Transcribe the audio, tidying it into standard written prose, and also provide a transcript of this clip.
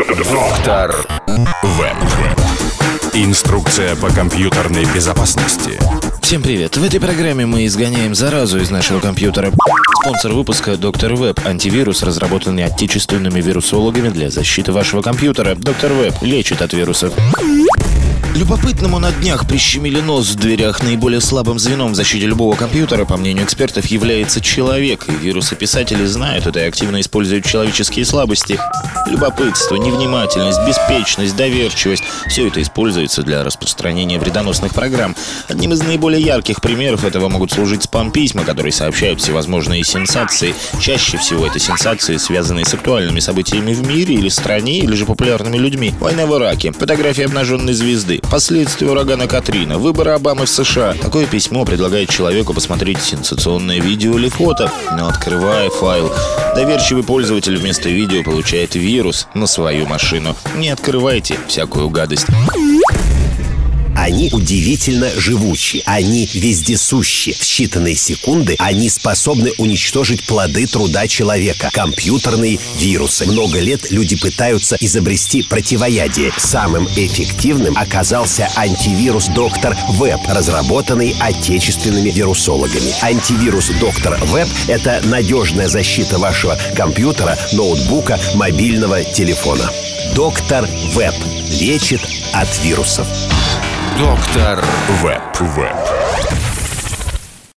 Доктор Веб. Инструкция по компьютерной безопасности. Всем привет! В этой программе мы изгоняем заразу из нашего компьютера. Спонсор выпуска — Доктор Веб. Антивирус, разработанный отечественными вирусологами для защиты вашего компьютера. Доктор Веб лечит от вирусов. Любопытному на днях прищемили нос в дверях. Наиболее слабым звеном в защите любого компьютера, по мнению экспертов, является человек. И вирусописатели знают это и активно используют человеческие слабости. Любопытство, невнимательность, беспечность, доверчивость — все это используется для распространения вредоносных программ. Одним из наиболее ярких примеров этого могут служить спам-письма, которые сообщают всевозможные сенсации. Чаще всего это сенсации, связанные с актуальными событиями в мире или стране, или же популярными людьми. Война в Ираке, фотографии обнаженной звезды, последствия урагана Катрина, выборы Обамы в США. Такое письмо предлагает человеку посмотреть сенсационное видео или фото. Но открывая файл, доверчивый пользователь вместо видео получает вирус на свою машину. Не открывайте всякую гадость. Они удивительно живучи, они вездесущи. В считанные секунды они способны уничтожить плоды труда человека. Компьютерные вирусы. Много лет люди пытаются изобрести противоядие. Самым эффективным оказался антивирус Доктор Веб, разработанный отечественными вирусологами. Антивирус Доктор Веб — это надежная защита вашего компьютера, ноутбука, мобильного телефона. Доктор Веб лечит от вирусов. Доктор Веб.